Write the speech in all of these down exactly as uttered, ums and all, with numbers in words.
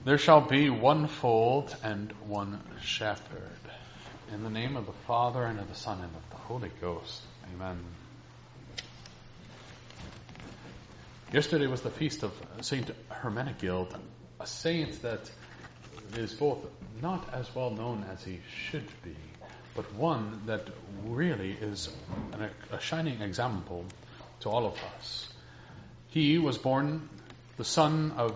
There shall be one fold and one shepherd. In the name of the Father, and of the Son, and of the Holy Ghost. Amen. Yesterday was the feast of Saint Hermenegild, a saint that is both not as well known as he should be, but one that really is an, a shining example to all of us. He was born the son of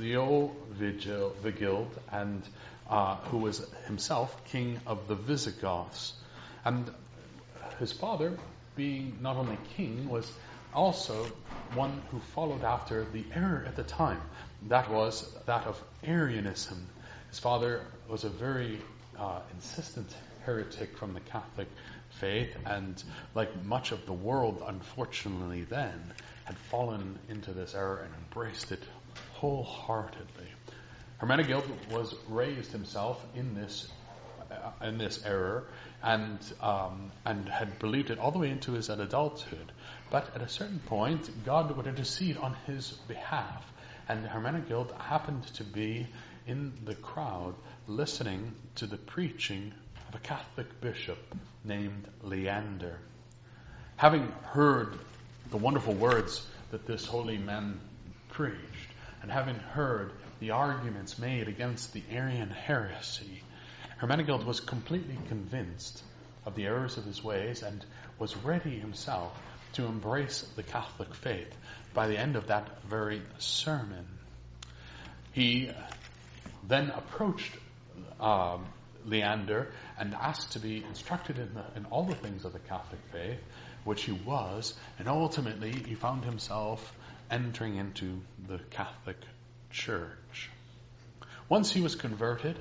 Leovigild, and uh, who was himself king of the Visigoths. And his father, being not only king, was also one who followed after the error at the time. That was that of Arianism. His father was a very uh, insistent heretic from the Catholic faith, and like much of the world, unfortunately then, had fallen into this error and embraced it wholeheartedly. Hermenegild was raised himself in this uh, in this error, and um, and had believed it all the way into his adulthood. But at a certain point, God would intercede on his behalf, and Hermenegild happened to be in the crowd listening to the preaching of a Catholic bishop named Leander. Having heard the wonderful words that this holy man preached, and having heard the arguments made against the Arian heresy, Hermenegild was completely convinced of the errors of his ways and was ready himself to embrace the Catholic faith by the end of that very sermon. He then approached um, Leander and asked to be instructed in, the, in all the things of the Catholic faith, which he was, and ultimately he found himself entering into the Catholic Church. Once he was converted,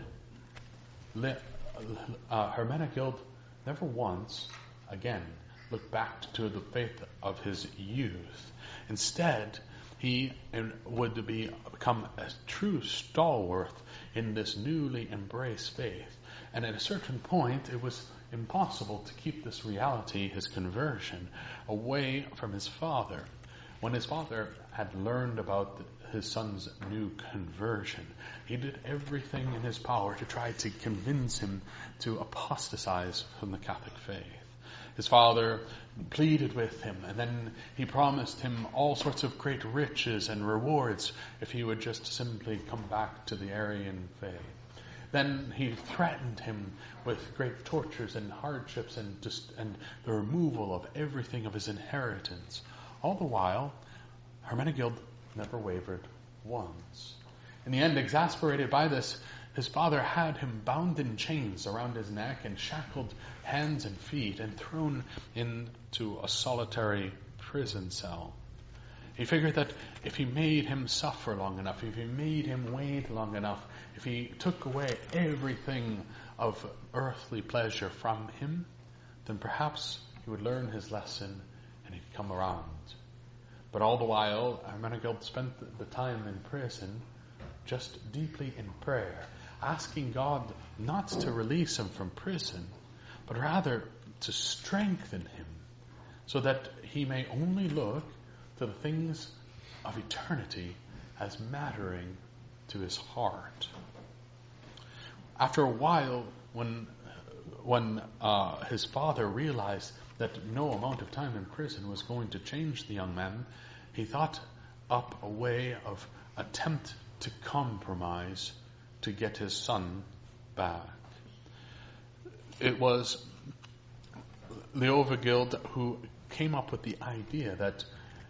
Le, uh, Hermenegild never once again looked back to the faith of his youth. Instead, he would be, become a true stalwart in this newly embraced faith. And at a certain point, it was impossible to keep this reality, his conversion, away from his father. When his father had learned about his son's new conversion, he did everything in his power to try to convince him to apostatize from the Catholic faith. His father pleaded with him, and then he promised him all sorts of great riches and rewards if he would just simply come back to the Arian faith. Then he threatened him with great tortures and hardships and just, and the removal of everything of his inheritance. All the while, Hermenegild never wavered once. In the end, exasperated by this, his father had him bound in chains around his neck and shackled hands and feet and thrown into a solitary prison cell. He figured that if he made him suffer long enough, if he made him wait long enough, if he took away everything of earthly pleasure from him, then perhaps he would learn his lesson and he'd come around. But all the while, Hermenegild spent the time in prison just deeply in prayer, asking God not to release him from prison, but rather to strengthen him so that he may only look to the things of eternity as mattering to his heart. After a while, when when uh, his father realized that no amount of time in prison was going to change the young man, he thought up a way of attempt to compromise to get his son back. It was Leovigild who came up with the idea that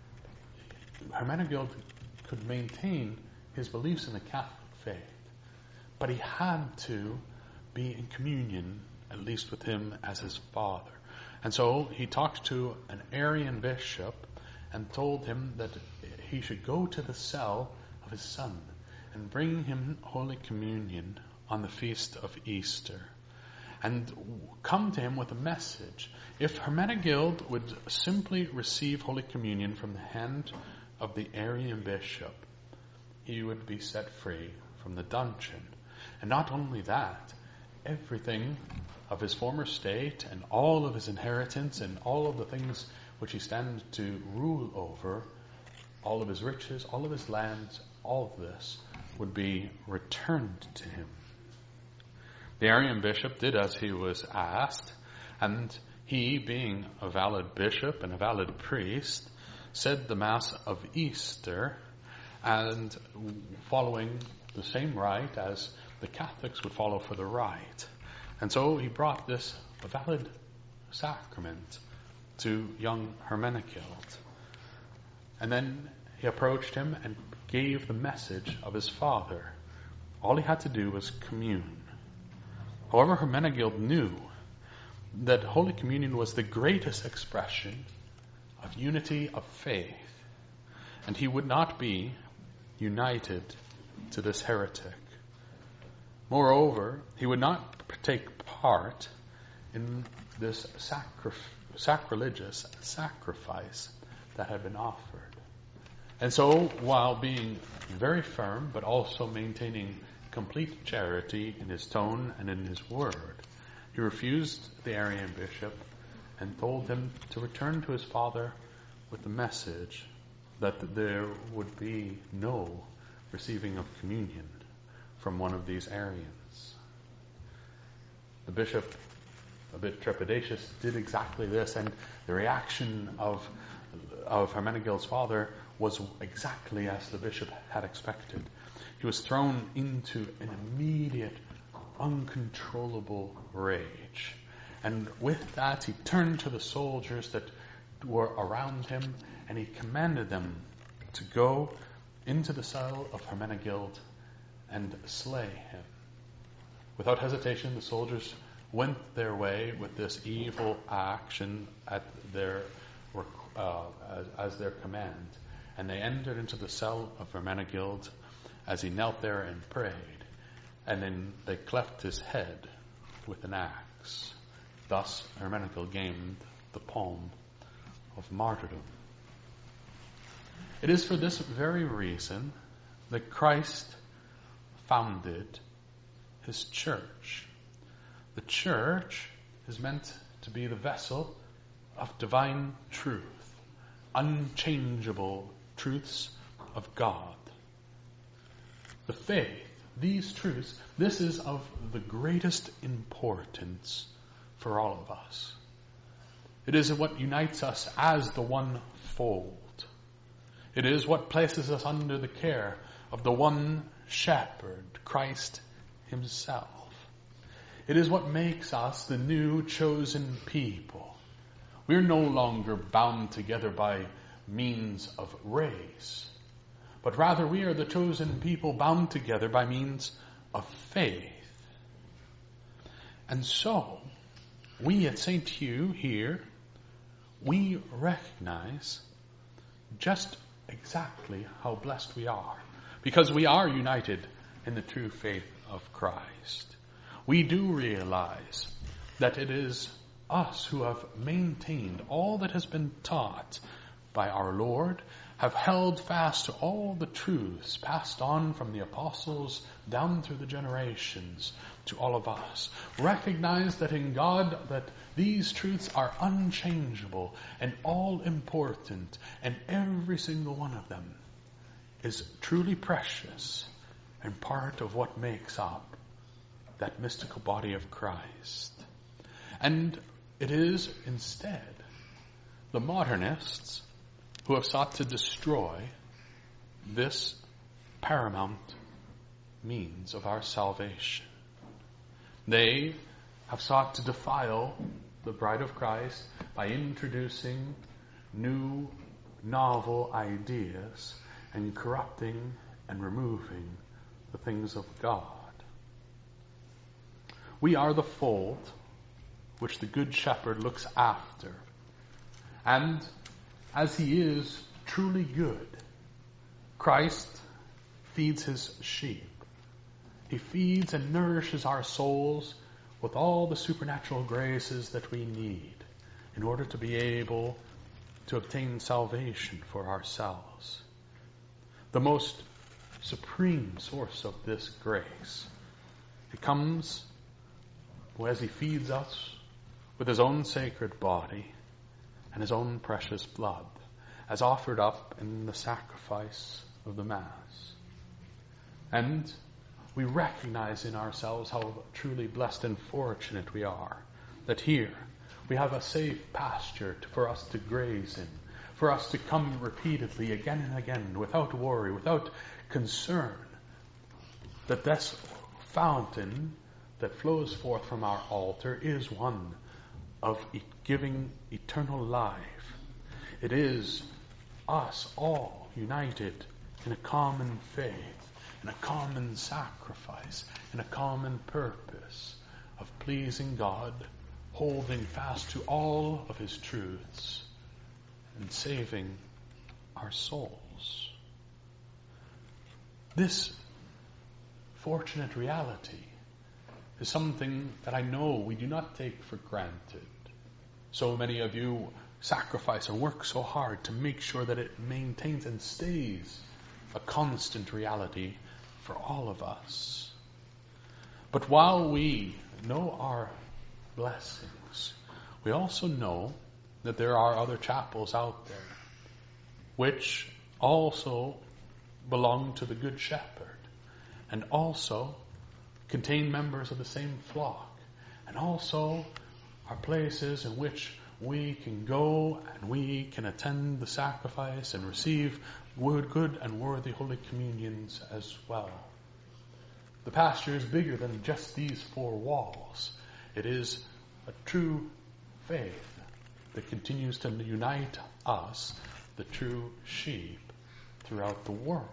Hermenegild could maintain his beliefs in the Catholic faith, but he had to be in communion, at least with him as his father. And so he talked to an Arian bishop and told him that he should go to the cell of his son and bring him Holy Communion on the feast of Easter, and come to him with a message. If Hermenegild would simply receive Holy Communion from the hand of the Arian bishop, he would be set free from the dungeon. And not only that, everything of his former state and all of his inheritance and all of the things which he stands to rule over, all of his riches, all of his lands, all of this would be returned to him. The Arian bishop did as he was asked, and he, being a valid bishop and a valid priest, said the Mass of Easter, and following the same rite as the Catholics would follow for the rite. And so he brought this valid sacrament to young Hermenegild. And then he approached him and gave the message of his father. All he had to do was commune. However, Hermenegild knew that Holy Communion was the greatest expression of unity of faith, and he would not be united to this heretic. Moreover, he would not take part in this sacri- sacrilegious sacrifice that had been offered. And so, while being very firm, but also maintaining complete charity in his tone and in his word, he refused the Arian bishop and told him to return to his father with the message that there would be no receiving of communion from one of these Arians. The bishop, a bit trepidatious, did exactly this, and the reaction of, of Hermenegild's father was exactly as the bishop had expected. He was thrown into an immediate, uncontrollable rage. And with that, he turned to the soldiers that were around him, and he commanded them to go into the cell of Hermenegild and slay him. Without hesitation, the soldiers went their way with this evil action at their uh, as, as their command, and they entered into the cell of Hermenegild as he knelt there and prayed, and then they cleft his head with an axe. Thus, Hermenegild gained the palm of martyrdom. It is for this very reason that Christ founded his church. The church is meant to be the vessel of divine truth, unchangeable truths of God. The faith, these truths, this is of the greatest importance for all of us. It is what unites us as the one fold. It is what places us under the care of the one shepherd, Christ himself. It is what makes us the new chosen people. We're no longer bound together by means of race, but rather we are the chosen people bound together by means of faith. And so, we at Saint Hugh here, we recognize just exactly how blessed we are, because we are united in the true faith of Christ. We do realize that it is us who have maintained all that has been taught by our Lord, have held fast to all the truths passed on from the apostles down through the generations to all of us. Recognize that in God that these truths are unchangeable and all important, and every single one of them is truly precious and part of what makes up that mystical body of Christ. And it is instead the modernists who have sought to destroy this paramount means of our salvation. They have sought to defile the bride of Christ by introducing new, novel ideas and corrupting and removing the things of God. We are the fold which the Good Shepherd looks after. And as he is truly good, Christ feeds his sheep. He feeds and nourishes our souls with all the supernatural graces that we need in order to be able to obtain salvation for ourselves. The most supreme source of this grace, it comes as he feeds us with his own sacred body and his own precious blood, as offered up in the sacrifice of the Mass. And we recognize in ourselves how truly blessed and fortunate we are, that here we have a safe pasture to, for us to graze in, for us to come repeatedly again and again without worry, without concern, that this fountain that flows forth from our altar is one of e- giving eternal life. It is us all united in a common faith, in a common sacrifice, in a common purpose of pleasing God, holding fast to all of His truths, and saving our souls. This fortunate reality is something that I know we do not take for granted. So many of you sacrifice and work so hard to make sure that it maintains and stays a constant reality for all of us. But while we know our blessings, we also know that there are other chapels out there which also belong to the Good Shepherd and also contain members of the same flock, and also are places in which we can go and we can attend the sacrifice and receive good, good and worthy Holy Communions as well. The pasture is bigger than just these four walls. It is a true faith that continues to unite us, the true sheep, throughout the world.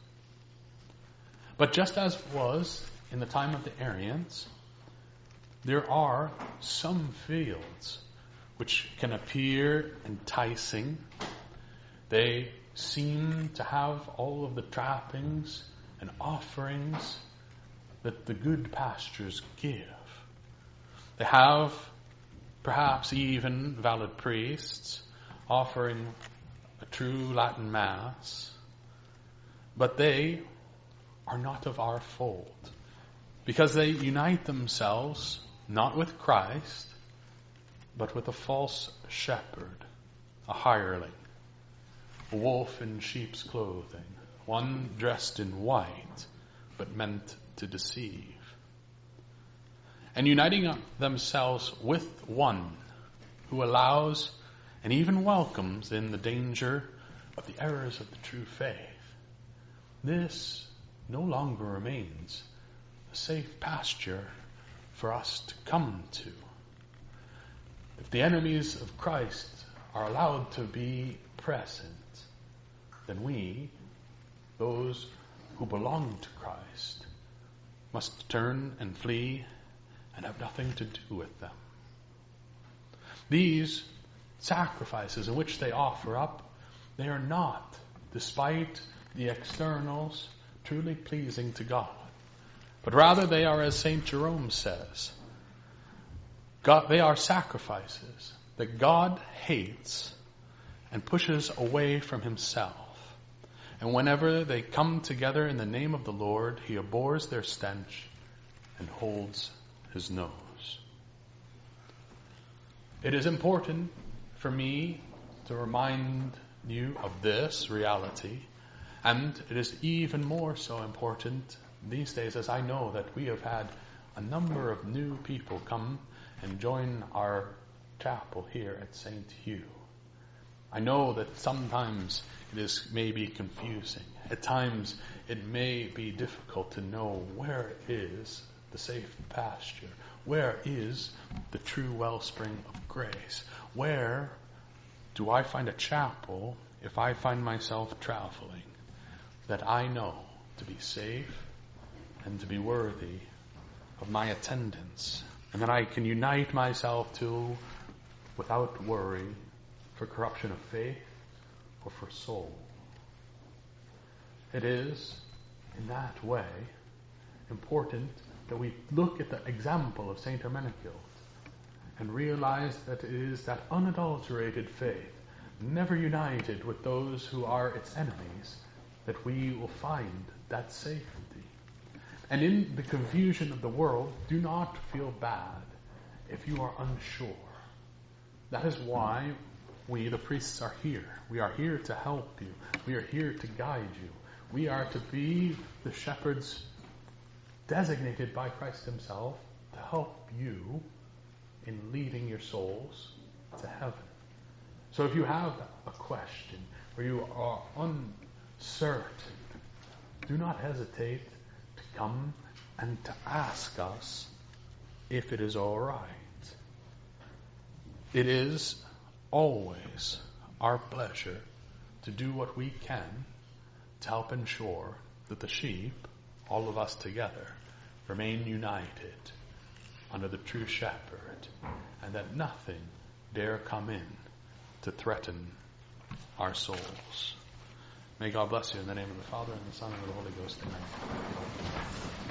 But just as was in the time of the Arians, there are some fields which can appear enticing. They seem to have all of the trappings and offerings that the good pastures give. They have perhaps even valid priests offering a true Latin Mass, but they are not of our fold, because they unite themselves not with Christ, but with a false shepherd, a hireling, a wolf in sheep's clothing, one dressed in white, but meant to deceive. And uniting themselves with one who allows and even welcomes in the danger of the errors of the true faith, this no longer remains a safe pasture for us to come to. If the enemies of Christ are allowed to be present, then we, those who belong to Christ, must turn and flee and have nothing to do with them. These sacrifices in which they offer up, they are not, despite the externals, truly pleasing to God. But rather they are, as Saint Jerome says, God, they are sacrifices that God hates and pushes away from Himself. And whenever they come together in the name of the Lord, He abhors their stench and holds His nose. It is important for me to remind you of this reality, and it is even more so important these days, as I know that we have had a number of new people come and join our chapel here at Saint Hugh. I know that sometimes it is maybe confusing. At times it may be difficult to know where is the safe pasture, where is the true wellspring of grace, where do I find a chapel if I find myself traveling that I know to be safe and to be worthy of my attendance, and that I can unite myself to without worry for corruption of faith or for soul. It is, in that way, important that we look at the example of Saint Hermenegild and realize that it is that unadulterated faith, never united with those who are its enemies, that we will find that safety. And in the confusion of the world, do not feel bad if you are unsure. That is why we, the priests, are here. We are here to help you. We are here to guide you. We are to be the shepherds designated by Christ himself to help you in leading your souls to heaven. So if you have a question or you are uncertain, do not hesitate to come and to ask us if it is all right. It is always our pleasure to do what we can to help ensure that the sheep, all of us together, remain united under the true shepherd, and that nothing dare come in to threaten our souls. May God bless you in the name of the Father, and the Son, and of the Holy Ghost. Amen.